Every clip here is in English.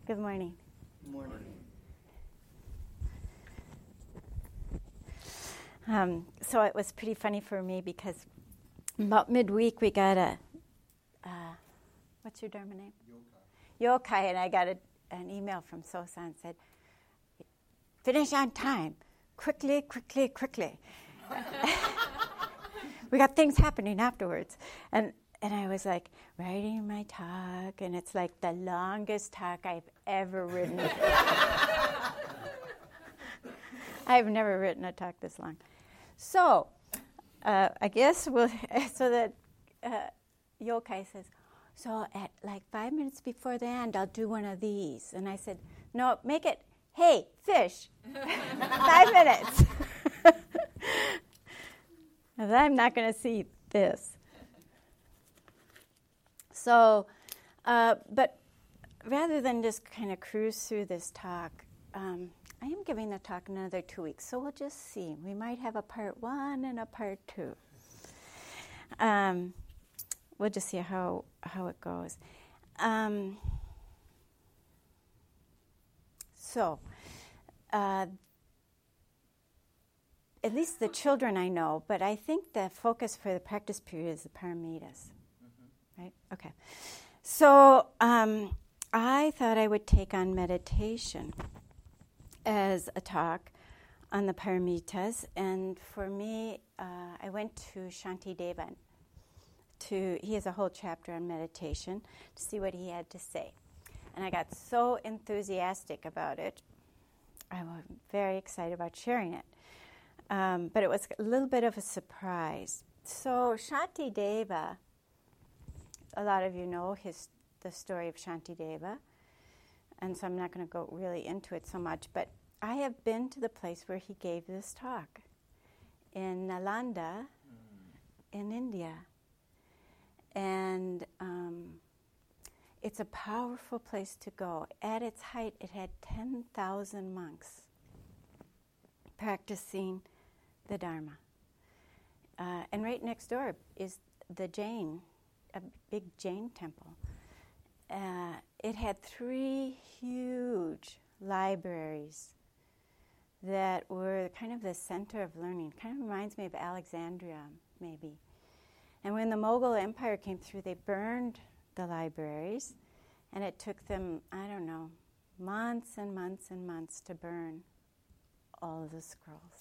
Good morning. Morning. So it was pretty funny for me because about midweek we got what's your Dharma name? Yokai, and I got an email from Sosa and said, finish on time, quickly. We got things happening afterwards. And I was like, writing my talk, and it's like the longest talk I've ever written. I've never written a talk this long. So, I guess so that Yokai says, so at like 5 minutes before the end, I'll do one of these. And I said, no, make it, hey, fish, 5 minutes. Because I'm not going to see this. So, but rather than just kind of cruise through this talk, I am giving the talk another 2 weeks, so we'll just see. We might have a part 1 and a part 2. We'll just see how it goes. At least the children I know, but I think the focus for the practice period is the paramitas. Right? Okay. So I thought I would take on meditation as a talk on the paramitas, and for me, I went to Shantideva. He has a whole chapter on meditation to see what he had to say, and I got so enthusiastic about it. I was very excited about sharing it, but it was a little bit of a surprise. So Shantideva, a lot of you know the story of Shantideva, and so I'm not going to go really into it so much, but I have been to the place where he gave this talk in Nalanda in India. And it's a powerful place to go. At its height, it had 10,000 monks practicing the Dharma. And right next door is the Jain, a big Jain temple. It had 3 huge libraries that were kind of the center of learning. Kind of reminds me of Alexandria, maybe. And when the Mughal Empire came through, they burned the libraries, and it took them, months and months and months to burn all of the scrolls.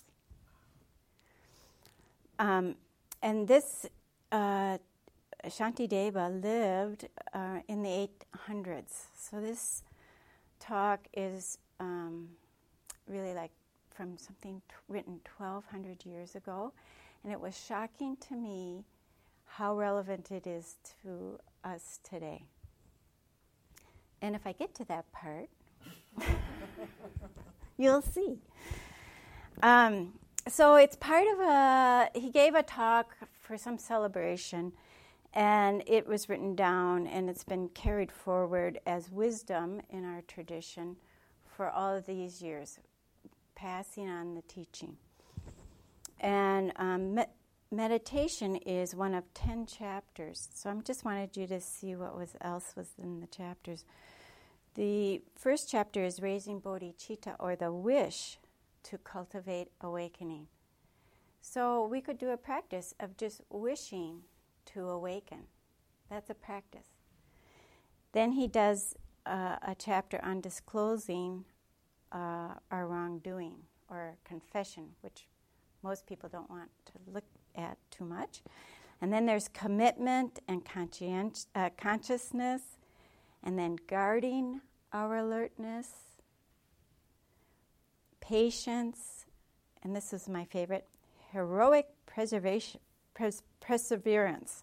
And this Shantideva lived in the 800s. So this talk is really like from something written 1,200 years ago. And it was shocking to me how relevant it is to us today. And if I get to that part, you'll see. So it's part of he gave a talk for some celebration, and it was written down, and it's been carried forward as wisdom in our tradition for all of these years, passing on the teaching. And meditation is one of 10 chapters. So I just wanted you to see what else was in the chapters. The first chapter is raising bodhicitta, or the wish to cultivate awakening. So we could do a practice of just wishing to awaken. That's a practice. Then he does a chapter on disclosing our wrongdoing, or confession, which most people don't want to look at too much. And then there's commitment and consciousness, and then guarding our alertness, patience, and this is my favorite, heroic perseverance.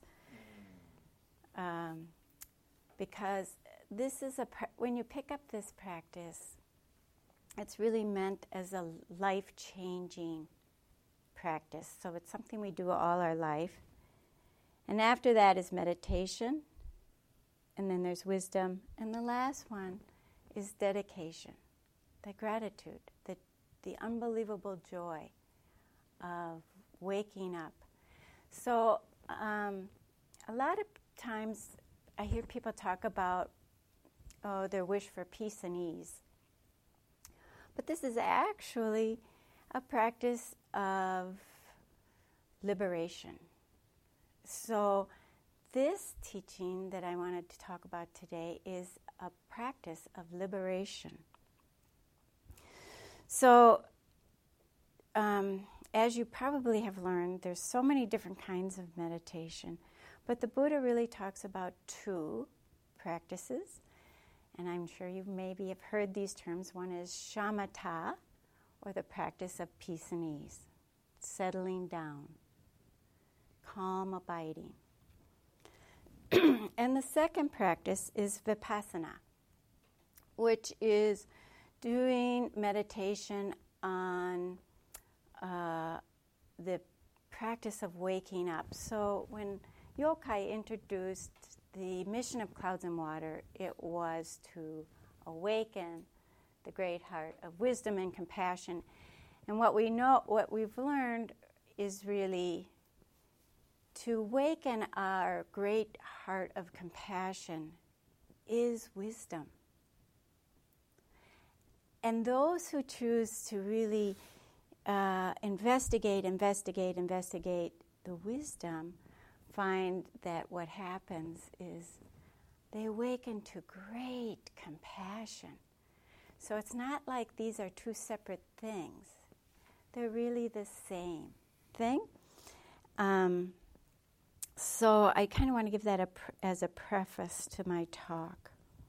Because this is when you pick up this practice, it's really meant as a life-changing practice. So it's something we do all our life. And after that is meditation, and then there's wisdom, and the last one is dedication, the gratitude, the unbelievable joy of waking up. So a lot of times I hear people talk about their wish for peace and ease. But this is actually a practice of liberation. So this teaching that I wanted to talk about today is a practice of liberation. So, as you probably have learned, there's so many different kinds of meditation, but the Buddha really talks about two practices, and I'm sure you maybe have heard these terms. One is shamatha, or the practice of peace and ease, settling down, calm abiding. And the second practice is vipassana, which is doing meditation on the practice of waking up. So when Yokai introduced the mission of Clouds and Water, it was to awaken the great heart of wisdom and compassion. And what we've learned is really to awaken our great heart of compassion is wisdom. And those who choose to really investigate the wisdom find that what happens is they awaken to great compassion. So it's not like these are two separate things. They're really the same thing. So I kind of want to give that as a preface to my talk.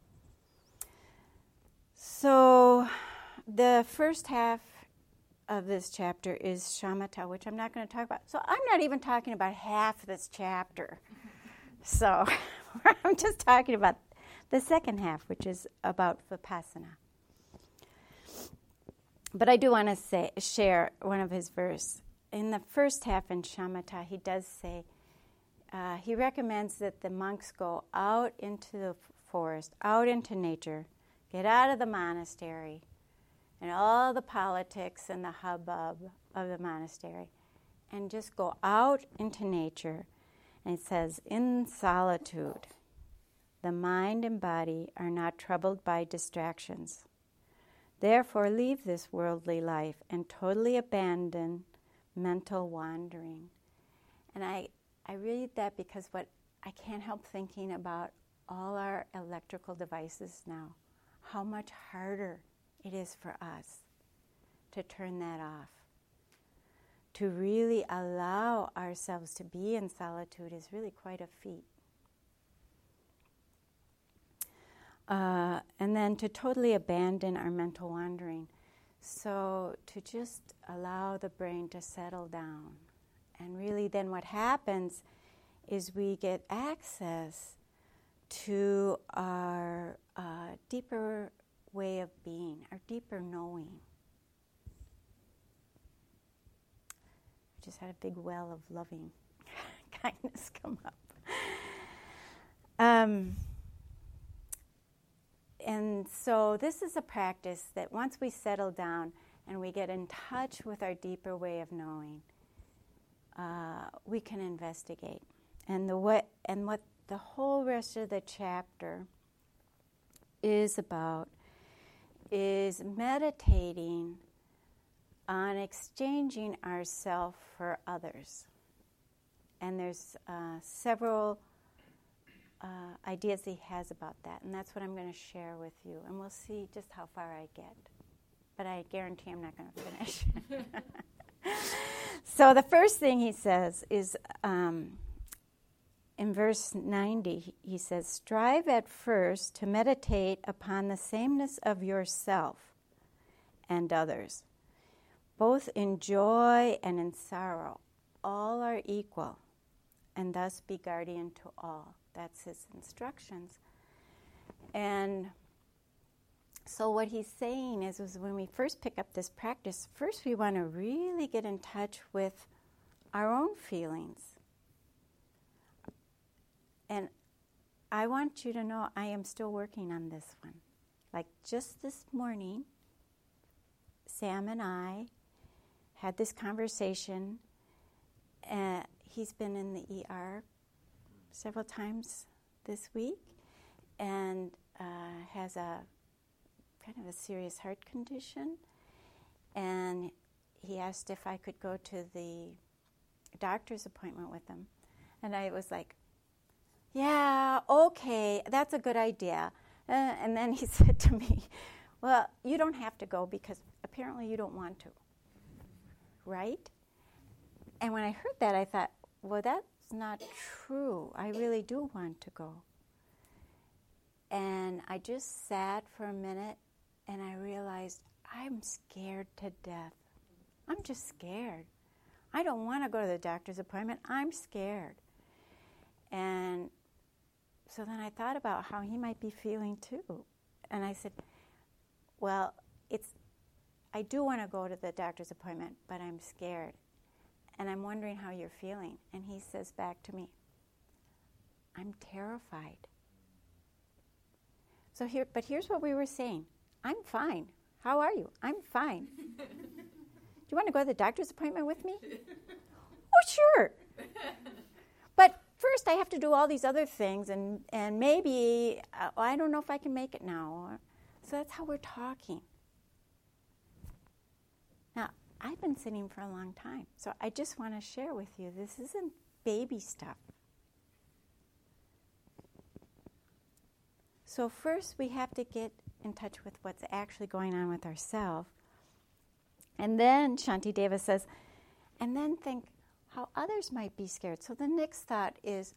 So the first half of this chapter is shamatha, which I'm not going to talk about. So I'm not even talking about half this chapter. So I'm just talking about the second half, which is about vipassana. But I do want to share one of his verses. In the first half in shamatha, he does say, he recommends that the monks go out into the forest, out into nature, get out of the monastery and all the politics and the hubbub of the monastery, and just go out into nature. And it says, in solitude, the mind and body are not troubled by distractions. Therefore, leave this worldly life and totally abandon mental wandering. And I read that because I can't help thinking about all our electrical devices now, how much harder it is for us to turn that off. To really allow ourselves to be in solitude is really quite a feat. And then to totally abandon our mental wandering. So to just allow the brain to settle down. And really then what happens is we get access to our deeper way of being, our deeper knowing. I just had a big well of loving kindness come up. And so this is a practice that once we settle down and we get in touch with our deeper way of knowing, we can investigate. And what the whole rest of the chapter is about is meditating on exchanging ourself for others. And there's several ideas he has about that, and that's what I'm going to share with you. And we'll see just how far I get. But I guarantee I'm not going to finish. So the first thing he says is, in verse 90, he says, strive at first to meditate upon the sameness of yourself and others. Both in joy and in sorrow, all are equal, and thus be guardian to all. That's his instructions. And so what he's saying is when we first pick up this practice, first we want to really get in touch with our own feelings. And I want you to know I am still working on this one. Like just this morning, Sam and I had this conversation. He's been in the ER several times this week, and has a kind of a serious heart condition, and he asked if I could go to the doctor's appointment with him. And I was like, yeah, okay, that's a good idea. And then he said to me, well, you don't have to go because apparently you don't want to, right? And when I heard that, I thought, well, that's not true. I really do want to go. And I just sat for a minute, and I realized I'm scared to death. I'm just scared. I don't want to go to the doctor's appointment. I'm scared. And so then I thought about how he might be feeling too. And I said, well, I do want to go to the doctor's appointment, but I'm scared. And I'm wondering how you're feeling. And he says back to me, I'm terrified. But here's what we were saying. I'm fine. How are you? I'm fine. Do you want to go to the doctor's appointment with me? Oh, sure. But first I have to do all these other things, and maybe, I don't know if I can make it now. So that's how we're talking. Now, I've been sitting for a long time, so I just want to share with you, this isn't baby stuff. So first we have to get in touch with what's actually going on with ourselves. And then Shantideva says, and then think how others might be scared. So the next thought is,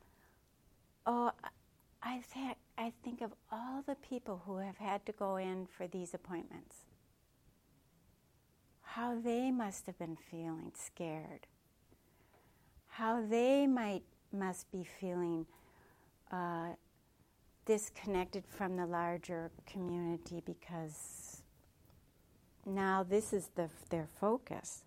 I think of all the people who have had to go in for these appointments. How they must have been feeling scared. How they must be feeling disconnected from the larger community because now this is their focus.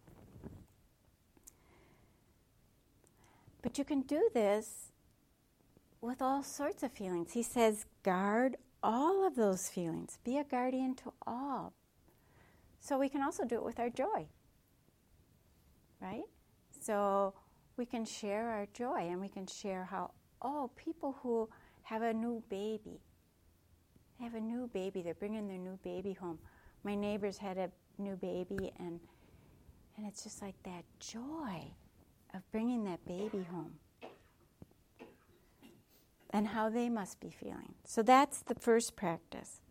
But you can do this with all sorts of feelings. He says, guard all of those feelings. Be a guardian to all. So we can also do it with our joy, right? So we can share our joy, and we can share how, people who have a new baby. They have a new baby. They're bringing their new baby home. My neighbors had a new baby, and it's just like that joy of bringing that baby home and how they must be feeling. So that's the first practice.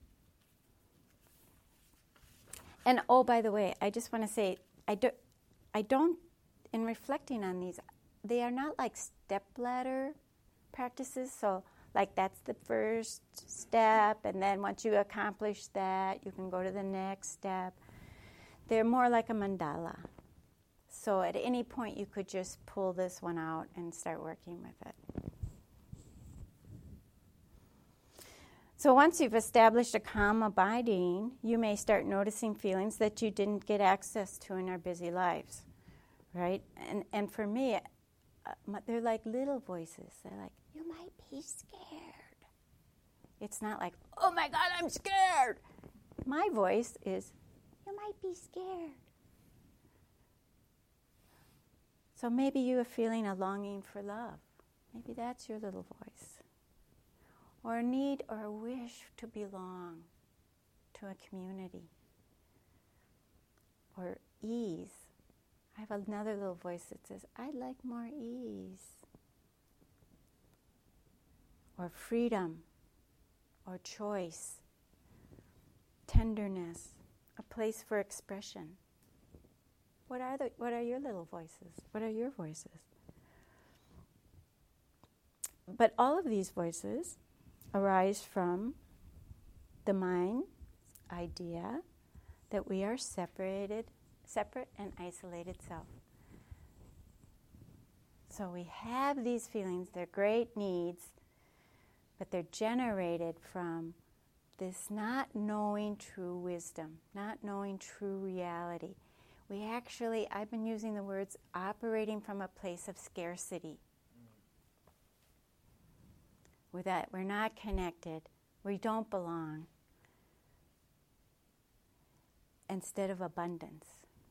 And by the way, I just want to say, I don't, in reflecting on these, they are not like stepladder practices. So like that's the first step, and then once you accomplish that, you can go to the next step. They're more like a mandala. So at any point, you could just pull this one out and start working with it. So once you've established a calm abiding, you may start noticing feelings that you didn't get access to in our busy lives, right? And for me, they're like little voices. They're like, you might be scared. It's not like, oh my God, I'm scared. My voice is, you might be scared. So maybe you are feeling a longing for love. Maybe that's your little voice. Or a need or a wish to belong to a community. Or ease. I have another little voice that says, I'd like more ease. Or freedom. Or choice. Tenderness. A place for expression. What are your little voices? What are your voices? But all of these voices arise from the mind's idea that we are separate and isolated self. So we have these feelings, they're great needs, but they're generated from this not knowing true wisdom, not knowing true reality. I've been using the words operating from a place of scarcity. With that, we're not connected. We don't belong. Instead of abundance.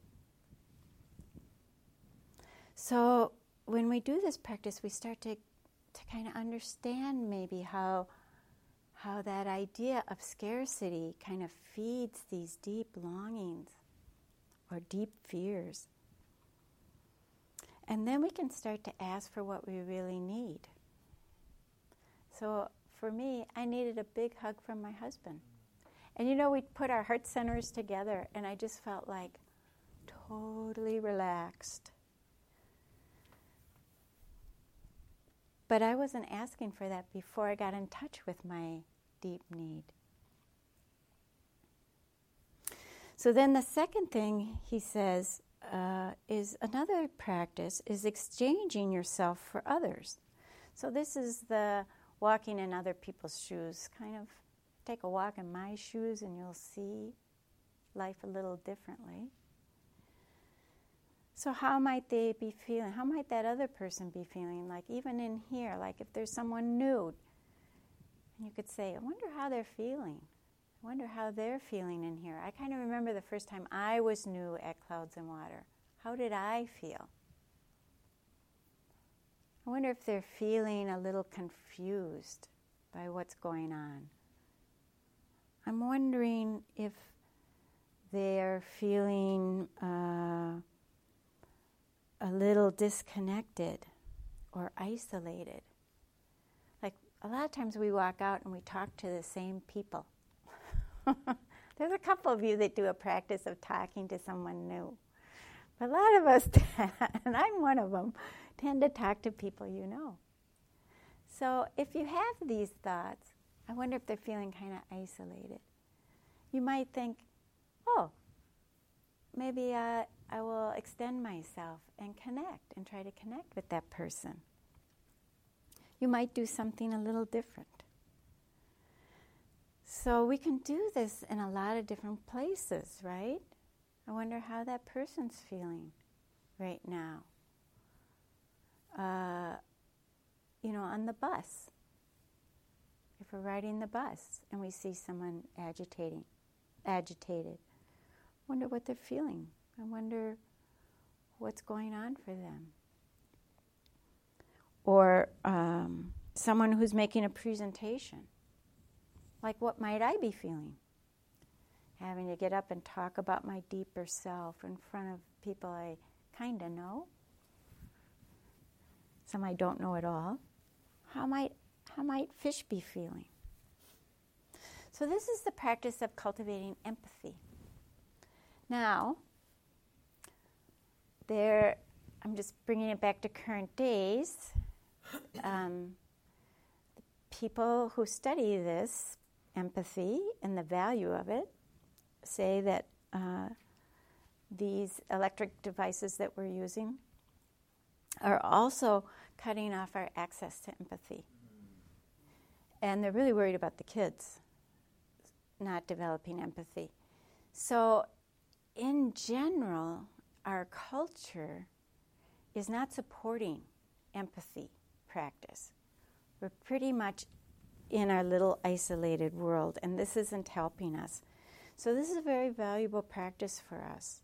So when we do this practice, we start to kind of understand maybe how how that idea of scarcity kind of feeds these deep longings or deep fears. And then we can start to ask for what we really need. So for me, I needed a big hug from my husband. And we put our heart centers together, and I just felt like totally relaxed. But I wasn't asking for that before I got in touch with my deep need. So then the second thing he says is another practice is exchanging yourself for others. So this is the walking in other people's shoes. Kind of take a walk in my shoes and you'll see life a little differently. So how might they be feeling? How might that other person be feeling? Like even in here, like if there's someone new, and you could say, I wonder how they're feeling. I wonder how they're feeling in here. I kind of remember the first time I was new at Clouds and Water. How did I feel? I wonder if they're feeling a little confused by what's going on. I'm wondering if they're feeling a little disconnected or isolated. Like a lot of times we walk out and we talk to the same people. There's a couple of you that do a practice of talking to someone new. But a lot of us, and I'm one of them, tend to talk to people you know. So if you have these thoughts, I wonder if they're feeling kind of isolated. You might think, oh, maybe I will extend myself and connect and try to connect with that person. You might do something a little different. So we can do this in a lot of different places, right? I wonder how that person's feeling right now. On the bus. If we're riding the bus and we see someone agitated, wonder what they're feeling. I wonder what's going on for them. Or someone who's making a presentation. Like, what might I be feeling? Having to get up and talk about my deeper self in front of people I kind of know. Some I don't know at all. How might fish be feeling? So this is the practice of cultivating empathy. Now, I'm just bringing it back to current days. People who study this empathy and the value of it say that these electric devices that we're using are also cutting off our access to empathy. And they're really worried about the kids not developing empathy. So in general, our culture is not supporting empathy practice. We're pretty much in our little isolated world, and this isn't helping us. So this is a very valuable practice for us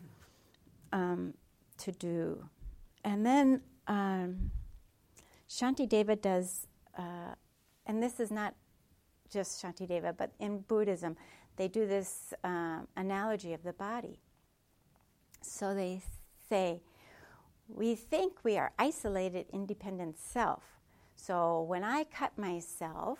to do. And then Shantideva does, and this is not just Shantideva, but in Buddhism, they do this analogy of the body. So they say, we think we are isolated, independent self. So when I cut myself,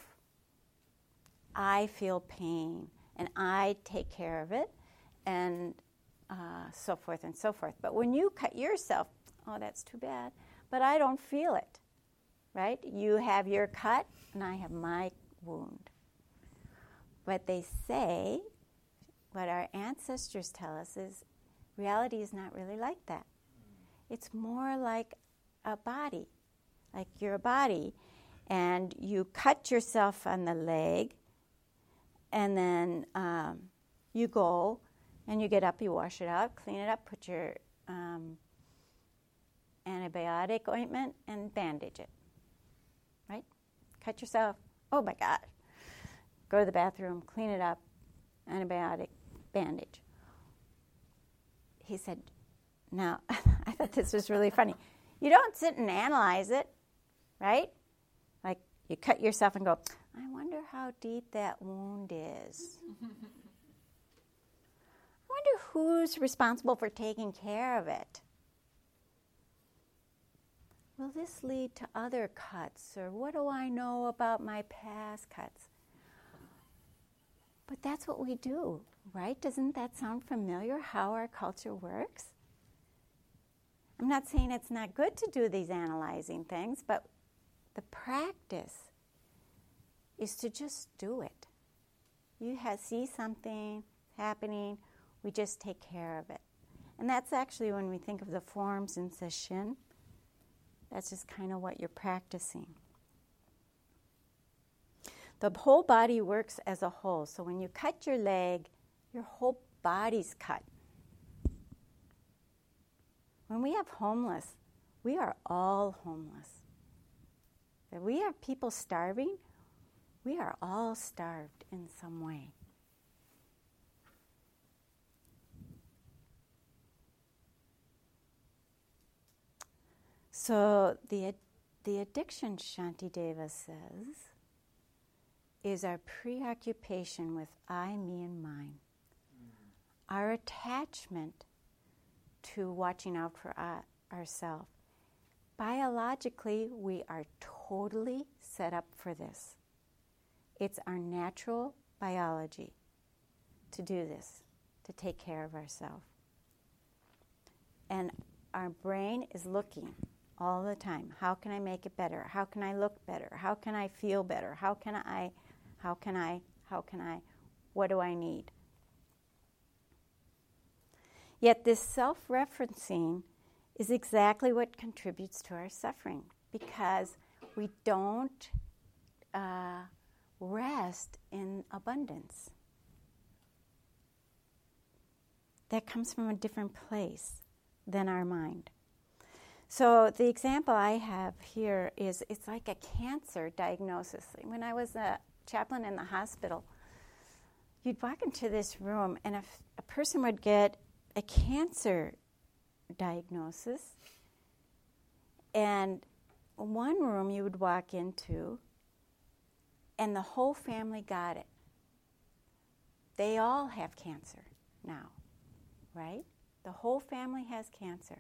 I feel pain, and I take care of it, and so forth and so forth. But when you cut yourself, oh, that's too bad, but I don't feel it, right? You have your cut, and I have my wound. But they say, what our ancestors tell us is, reality is not really like that. It's more like a body. Like you're a body, and you cut yourself on the leg, and then you go, and you get up, you wash it out, clean it up, put your antibiotic ointment, and bandage it, right? Cut yourself, oh my God. Go to the bathroom, clean it up, antibiotic, bandage. He said, now, I thought this was really funny. You don't sit and analyze it, right? Like you cut yourself and go, I wonder how deep that wound is. I wonder who's responsible for taking care of it. Will this lead to other cuts? Or what do I know about my past cuts? But that's what we do, right? Doesn't that sound familiar, how our culture works? I'm not saying it's not good to do these analyzing things, but the practice is to just do it. You see something happening, we just take care of it. And that's actually when we think of the forms in Sesshin, that's just kind of what you're practicing. The whole body works as a whole. So when you cut your leg, your whole body's cut. When we have homeless, we are all homeless. If we have people starving, we are all starved in some way. So the addiction, Shantideva says, is our preoccupation with I, me, and mine. Our attachment to watching out for ourselves. Biologically, we are totally set up for this. It's our natural biology to do this, to take care of ourselves. And our brain is looking all the time. How can I make it better? How can I look better? How can I feel better? How can I? What do I need? Yet this self-referencing is exactly what contributes to our suffering, because we don't rest in abundance. That comes from a different place than our mind. So the example I have here is it's like a cancer diagnosis. When I was a chaplain in the hospital, you'd walk into this room, and if a person would get a cancer diagnosis, and one room you would walk into, and the whole family got it. They all have cancer now, right? The whole family has cancer.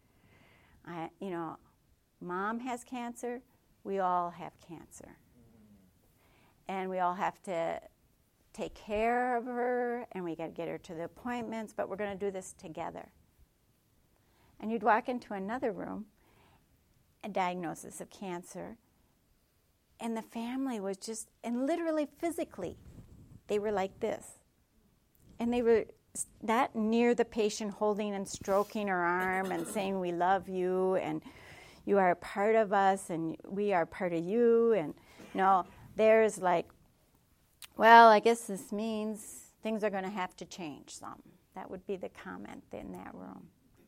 Mom has cancer, we all have cancer. And we all have to take care of her, and we got to get her to the appointments, but we're going to do this together. And you'd walk into another room, a diagnosis of cancer, and the family was just, and literally physically, they were like this. And they were not near the patient, holding and stroking her arm and saying, we love you, and you are a part of us, and we are part of you. And no, there's like, well, I guess this means things are going to have to change some. That would be the comment in that room.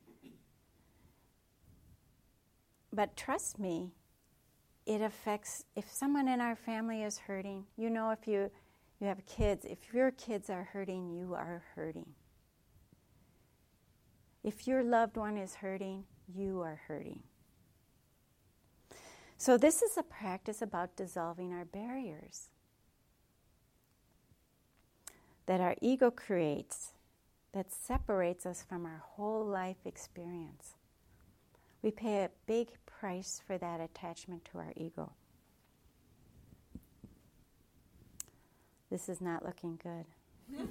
But trust me, it affects, if someone in our family is hurting, if you have kids, if your kids are hurting, you are hurting. If your loved one is hurting, you are hurting. So this is a practice about dissolving our barriers that our ego creates, that separates us from our whole life experience. We pay a big price for that attachment to our ego. This is not looking good.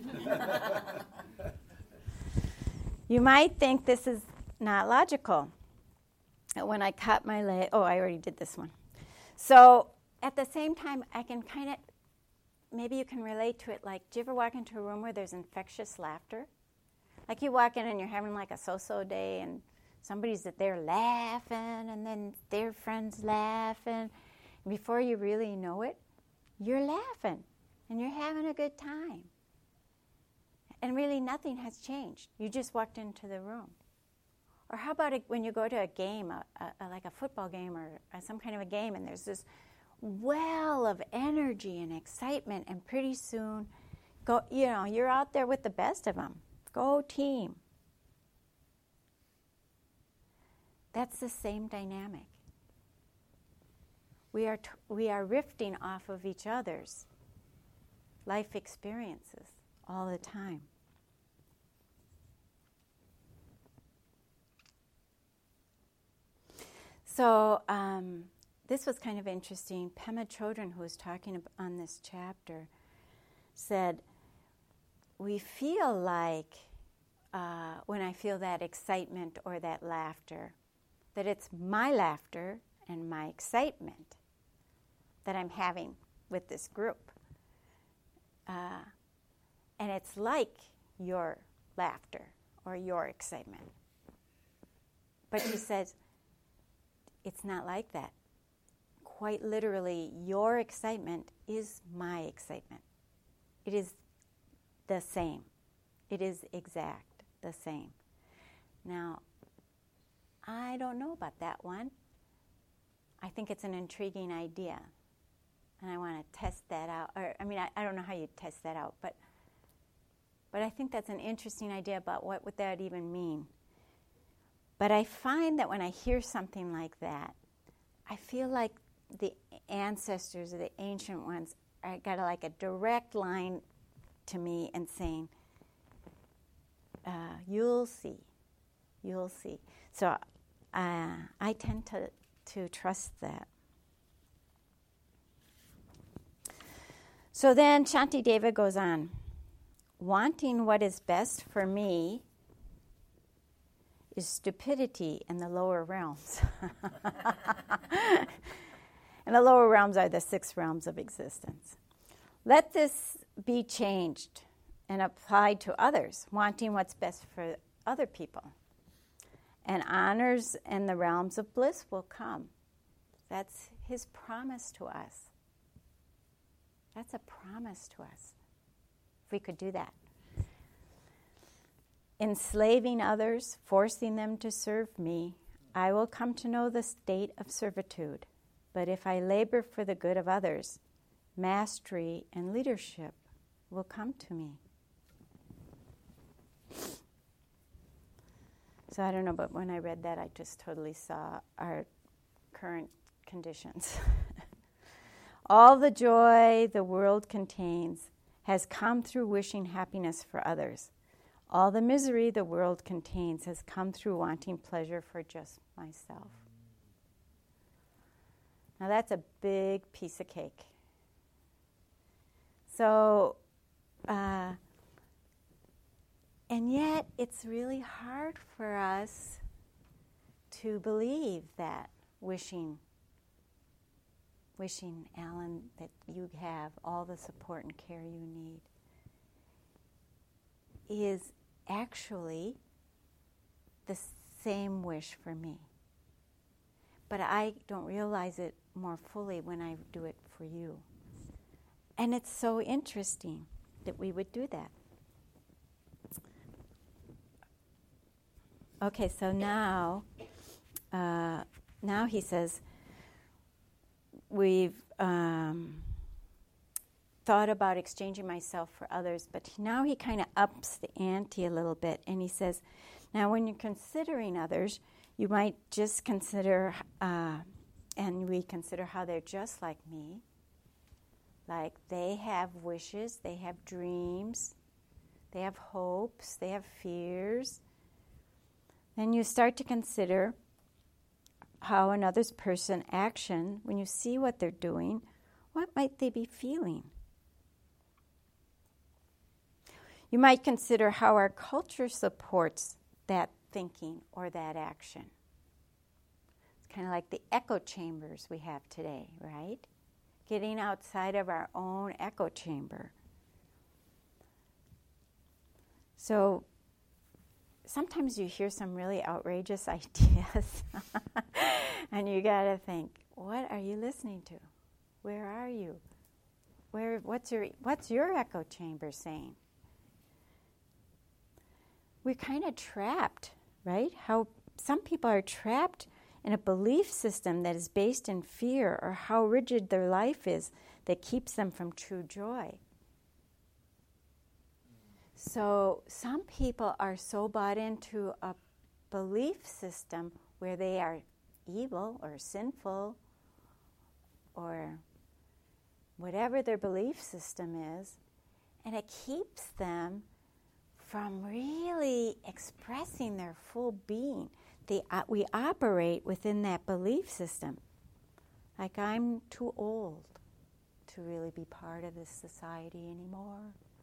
You might think this is not logical. When I cut my leg, I already did this one. So at the same time, I can kind of, maybe you can relate to it like, do you ever walk into a room where there's infectious laughter? Like you walk in and you're having like a so-so day, and somebody's there laughing, and then their friends laughing. And before you really know it, you're laughing, and you're having a good time. And really nothing has changed. You just walked into the room. Or how about when you go to a game, like a football game or some kind of a game, and there's this well of energy and excitement, and pretty soon, you're out there with the best of them. Go team. That's the same dynamic. We are rifting off of each other's life experiences all the time. So this was kind of interesting. Pema Chodron, who was talking on this chapter, said, we feel like when I feel that excitement or that laughter, that it's my laughter and my excitement that I'm having with this group. And it's like your laughter or your excitement. But she says, it's not like that. Quite literally, your excitement is my excitement. It is the same. It is exact the same. Now, I don't know about that one. I think it's an intriguing idea. And I want to test that out. Or, I don't know how you test that out, but I think that's an interesting idea about what would that even mean. But I find that when I hear something like that, I feel like the ancestors or the ancient ones got like a direct line to me and saying, you'll see. So I tend to trust that. So then Shantideva goes on, wanting what is best for me is stupidity in the lower realms. And the lower realms are the 6 realms of existence. Let this be changed and applied to others, wanting what's best for other people. And honors and the realms of bliss will come. That's his promise to us. That's a promise to us. If we could do that. Enslaving others, forcing them to serve me, I will come to know the state of servitude. But if I labor for the good of others, mastery and leadership will come to me. So I don't know, but when I read that, I just totally saw our current conditions. All the joy the world contains has come through wishing happiness for others. All the misery the world contains has come through wanting pleasure for just myself. Now that's a big piece of cake. So, and yet it's really hard for us to believe that wishing, Alan, that you have all the support and care you need is actually the same wish for me. But I don't realize it more fully when I do it for you. And it's so interesting that we would do that. Okay, so now he says, we've thought about exchanging myself for others, but now he kind of ups the ante a little bit, and he says, now when you're considering others, you might just consider, and we consider how they're just like me, like they have wishes, they have dreams, they have hopes, they have fears. Then you start to consider how another person's action, when you see what they're doing, what might they be feeling? You might consider how our culture supports that thinking or that action. It's kind of like the echo chambers we have today, right? Getting outside of our own echo chamber. So sometimes you hear some really outrageous ideas and you got to think, what are you listening to? Where are you? What's your echo chamber saying? We're kind of trapped, right? How some people are trapped in a belief system that is based in fear, or how rigid their life is that keeps them from true joy. So some people are so bought into a belief system where they are evil or sinful or whatever their belief system is, And it keeps them from really expressing their full being. We operate within that belief system. Like, I'm too old to really be part of this society anymore.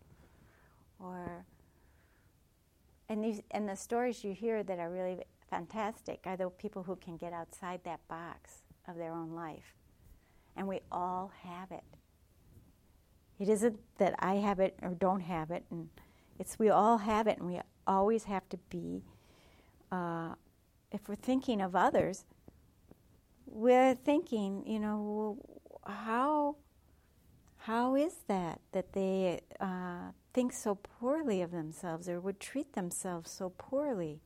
And the stories you hear that are really fantastic are the people who can get outside that box of their own life. And we all have it. It isn't that I have it or don't have it, and it's we all have it, and we always have to be, if we're thinking of others, we're thinking, how is that they think so poorly of themselves or would treat themselves so poorly?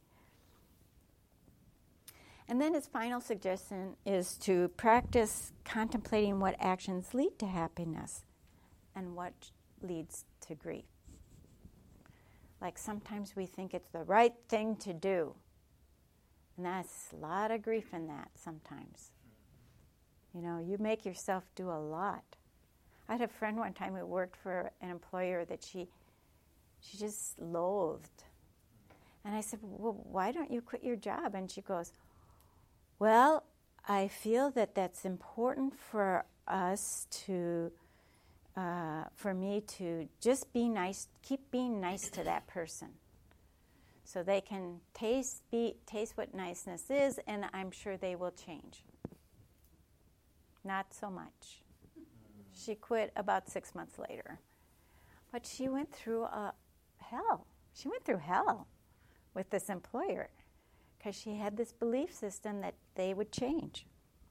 And then his final suggestion is to practice contemplating what actions lead to happiness and what leads to grief. Like, sometimes we think it's the right thing to do. And that's a lot of grief in that sometimes. You make yourself do a lot. I had a friend one time who worked for an employer that she just loathed. And I said, well, why don't you quit your job? And she goes, well, I feel that that's important for us to, for me to just be nice, keep being nice to that person. So they can taste what niceness is, and I'm sure they will change. Not so much. She quit about 6 months later. But she went through hell. She went through hell with this employer because she had this belief system that they would change.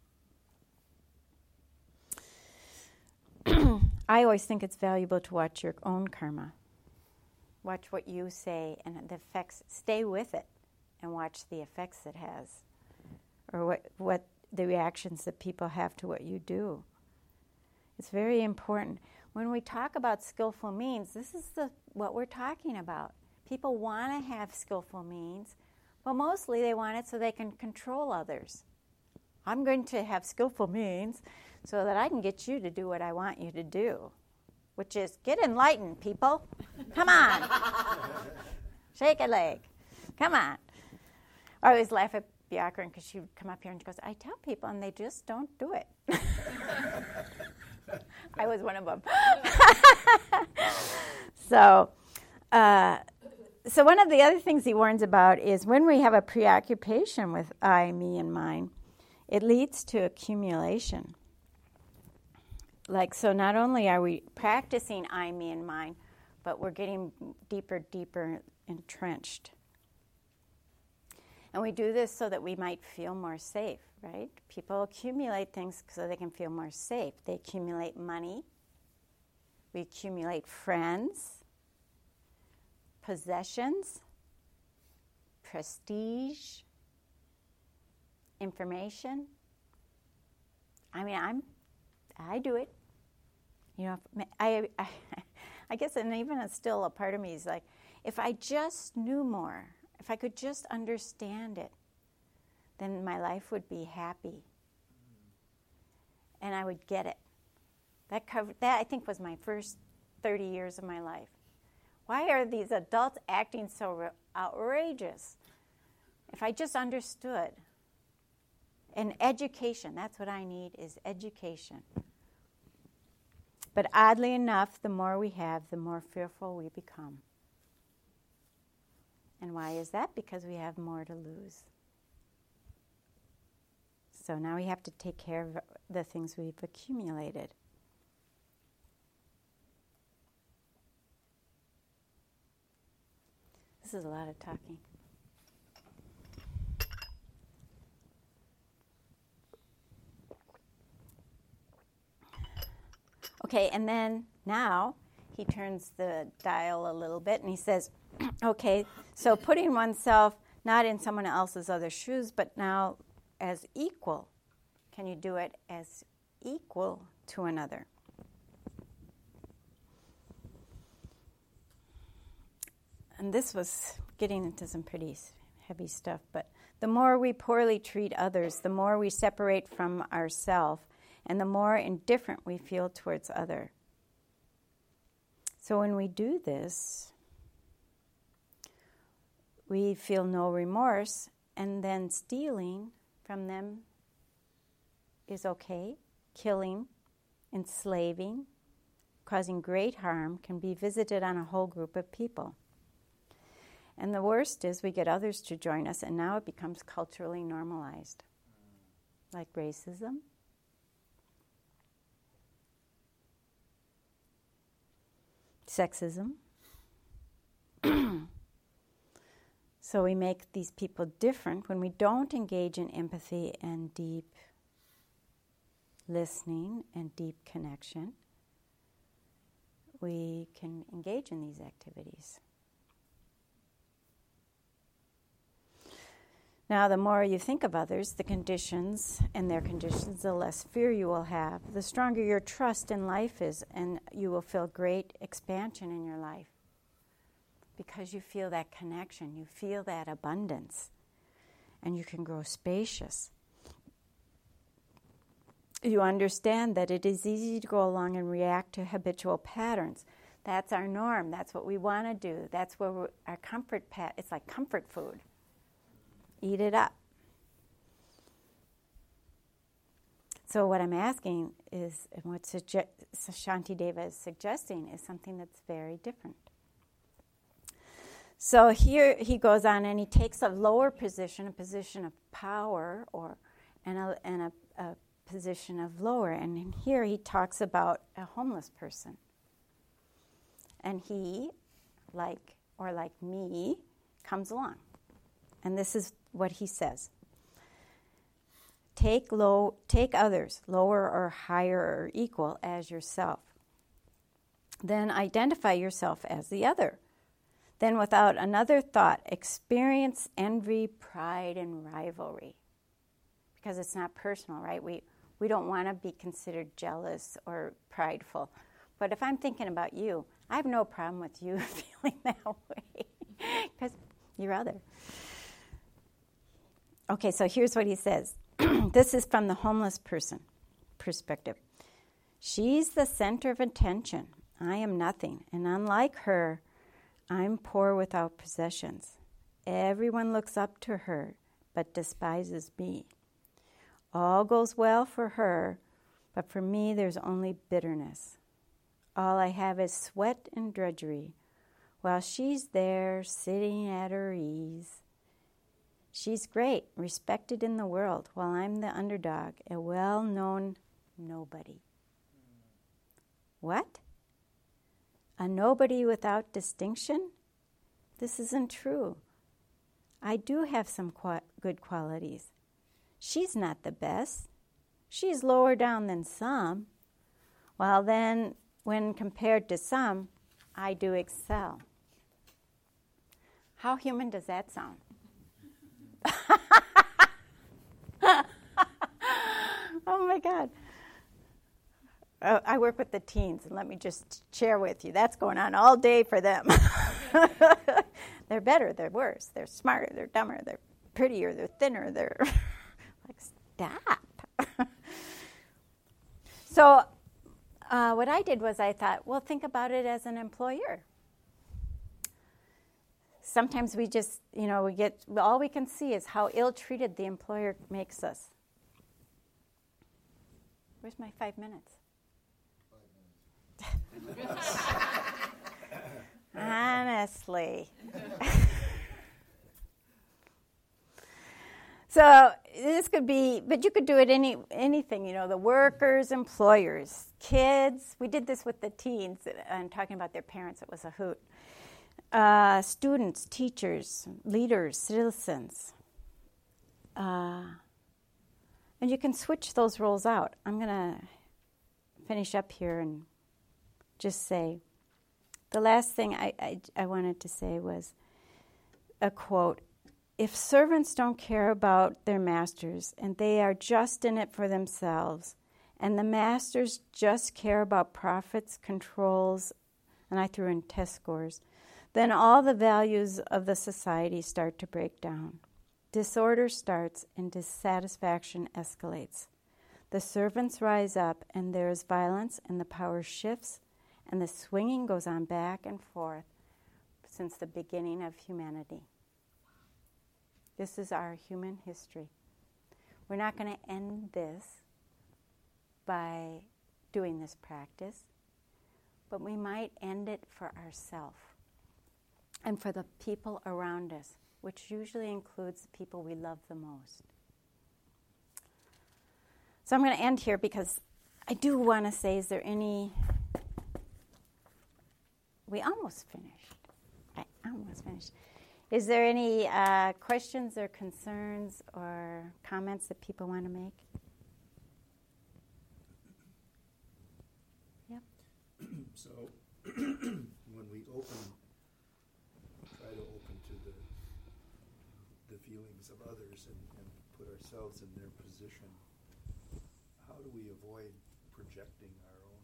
I always think it's valuable to watch your own karma. Watch what you say and the effects. Stay with it and watch the effects it has, or what the reactions that people have to what you do. It's very important. When we talk about skillful means, this is what we're talking about. People want to have skillful means, but mostly they want it so they can control others. I'm going to have skillful means so that I can get you to do what I want you to do, which is get enlightened, people. Come on. Shake a leg. Come on. I always laugh at Bjorkgren because she would come up here and she goes, I tell people and they just don't do it. I was one of them. So one of the other things he warns about is when we have a preoccupation with I, me, and mine, it leads to accumulation. Like, so not only are we practicing I, me, and mine, but we're getting deeper entrenched. And we do this so that we might feel more safe, right? People accumulate things so they can feel more safe. They accumulate money. We accumulate friends, possessions, prestige, information. I mean, I do it. I guess, and even still a part of me is like, if I just knew more, if I could just understand it, then my life would be happy. And I would get it. That I think was my first 30 years of my life. Why are these adults acting so outrageous? If I just understood. And education, that's what I need, is education. But oddly enough, the more we have, the more fearful we become. And why is that? Because we have more to lose. So now we have to take care of the things we've accumulated. This is a lot of talking. Okay, and then now he turns the dial a little bit and he says, okay, so putting oneself not in someone else's other shoes, but now as equal. Can you do it as equal to another? And this was getting into some pretty heavy stuff, but the more we poorly treat others, the more we separate from ourselves, and the more indifferent we feel towards other. So when we do this, we feel no remorse, and then stealing from them is okay. Killing, enslaving, causing great harm can be visited on a whole group of people. And the worst is we get others to join us, and now it becomes culturally normalized, like racism. Sexism. So we make these people different when we don't engage in empathy and deep listening and deep connection. We can engage in these activities. Now, the more you think of others, the conditions and their conditions, the less fear you will have. The stronger your trust in life is, and you will feel great expansion in your life. Because you feel that connection, you feel that abundance, and you can grow spacious. You understand that it is easy to go along and react to habitual patterns. That's our norm. That's what we want to do. That's where our comfort it's like comfort food. Eat it up. So what I'm asking is, and what Shantideva is suggesting, is something that's very different. So here he goes on and he takes a lower position, a position of power, and a position of lower. And in here he talks about a homeless person. And he, like me, comes along. And this is what he says. Take others, lower or higher or equal, as yourself. Then identify yourself as the other. Then without another thought, experience envy, pride, and rivalry. Because it's not personal, right? We don't want to be considered jealous or prideful. But if I'm thinking about you, I have no problem with you feeling that way. Because you're other. Okay, so here's what he says. This is from the homeless person perspective. She's the center of attention. I am nothing. And unlike her, I'm poor without possessions. Everyone looks up to her, but despises me. All goes well for her, but for me there's only bitterness. All I have is sweat and drudgery, while she's there sitting at her ease. She's great, respected in the world, while I'm the underdog, a well-known nobody. What? A nobody without distinction? This isn't true. I do have some good qualities. She's not the best. She's lower down than some. While then, when compared to some, I do excel. How human does that sound? Oh my God. I work with the teens, and let me just share with you. That's going on all day for them. They're better, they're worse, they're smarter, they're dumber, they're prettier, they're thinner, they're like, stop. So what I did was I thought, well, think about it as an employer. Sometimes we just, we get, all we can see is how ill-treated the employer makes us. Where's my 5 minutes? 5 minutes. Honestly. So this could be, but you could do it anything, the workers, employers, kids. We did this with the teens and talking about their parents. It was a hoot. Students, teachers, leaders, citizens. And you can switch those roles out. I'm going to finish up here and just say, the last thing I wanted to say was a quote. If servants don't care about their masters and they are just in it for themselves, and the masters just care about profits, controls, and I threw in test scores, then all the values of the society start to break down. Disorder starts and dissatisfaction escalates. The servants rise up and there is violence and the power shifts And the swinging goes on back and forth since the beginning of humanity. This is our human history. We're not going to end this by doing this practice, but we might end it for ourselves and for the people around us, which usually includes the people we love the most. So I'm going to end here because I do want to say, is there any... We almost finished. I almost finished. Is there any questions or concerns or comments that people want to make? Yep. So when we try to open to the feelings of others and put ourselves in their position, how do we avoid projecting our own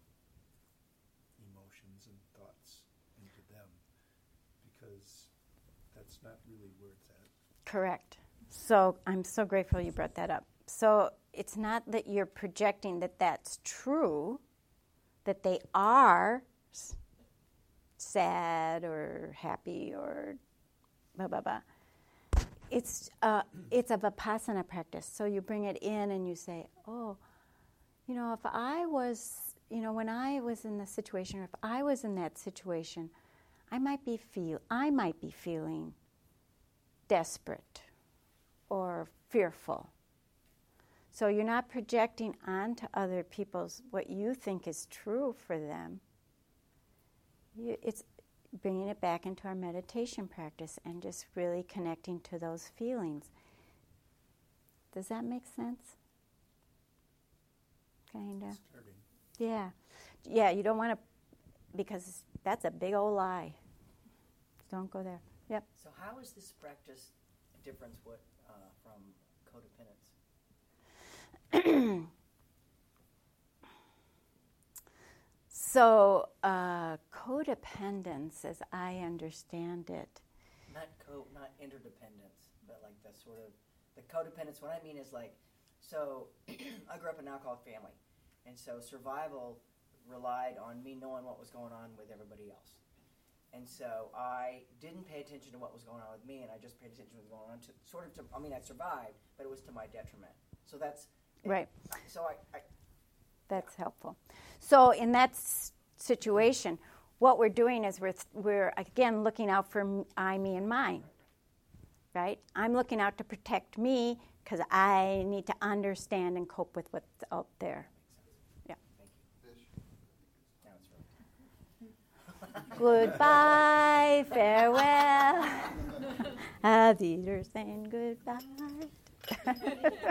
emotions and thoughts into them? Because that's not really where it's at. Correct. So I'm so grateful you brought that up. So it's not that you're projecting that that's true, that they are sad or happy or blah, blah, blah. It's a Vipassana practice. So you bring it in and you say, oh, if I was, when I was in the situation, or if I was in that situation, I might be feeling desperate or fearful. So you're not projecting onto other people's what you think is true for them. It's bringing it back into our meditation practice and just really connecting to those feelings. Does that make sense? Kind of. Yeah. Yeah, you don't want to, because that's a big old lie. Don't go there. Yep. So how is this practice different from codependence? So codependence, as I understand it, not interdependence, but like the sort of the codependence. What I mean is so I grew up in an alcoholic family, and so survival relied on me knowing what was going on with everybody else. And so I didn't pay attention to what was going on with me, and I just paid attention to what was going on I survived, but it was to my detriment. So that's... Right. So That's helpful. So in that situation, what we're doing is we're again looking out for I, me, and mine, right? I'm looking out to protect me because I need to understand and cope with what's out there. Goodbye, farewell. Auf Wiedersehen, goodbye.